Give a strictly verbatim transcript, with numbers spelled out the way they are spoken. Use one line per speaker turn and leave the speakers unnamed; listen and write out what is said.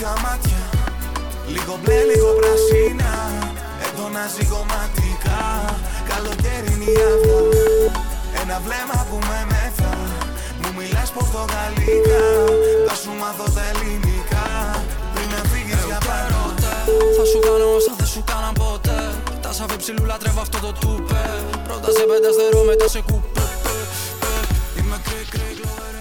στα μάτια, λίγο μπλε, λίγο πρασίνα, έντονα ζυγωματικά, καλοκαιρινή αύρα. Ένα βλέμμα που με μέθα, μου μιλάς πορτογαλικά, θα σου μάθω τα ελληνικά, πριν με φύγεις για πάντα.
Θα σου κάνω όσα δεν σου κάναν ποτέ. Τα σαφή ψηλού λατρεύω αυτό το τούπε. Πρώτα σε πέντε αστερό, μετά σε κουπέ. Είμαι κρυ κρυ γλωβερό.